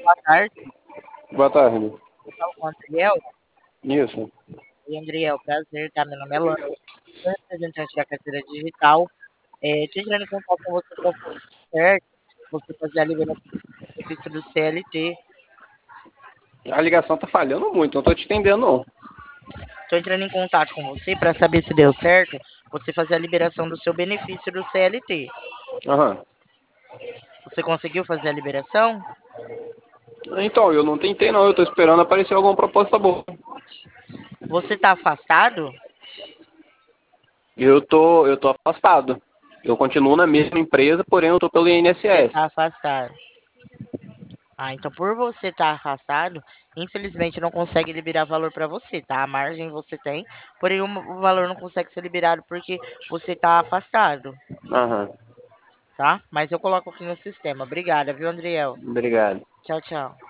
Boa tarde, Boa tarde. eu falo com o Andriel. Isso. E Andriel, prazer, tá? Meu nome é Lana, sou representante da carteira digital. Tô entrando em contato com você para saber se é certo você fazer a liberação do benefício do CLT. A ligação tá falhando muito, não tô te entendendo, não. Tô entrando em contato com você para saber se deu certo você fazer a liberação do seu benefício do CLT. Aham. Você conseguiu fazer a liberação? Então, eu não tentei, não. Eu tô esperando aparecer alguma proposta boa. Você tá afastado? Eu tô afastado. Eu continuo na mesma empresa, porém eu tô pelo Você INSS. tá afastado. Ah, então por você estar afastado, infelizmente não consegue liberar valor para você, tá? A margem você tem, porém o valor não consegue ser liberado porque você tá afastado, Aham. tá? Mas eu coloco aqui no sistema. Obrigada, viu, Andriel? Obrigado. Tchau, tchau.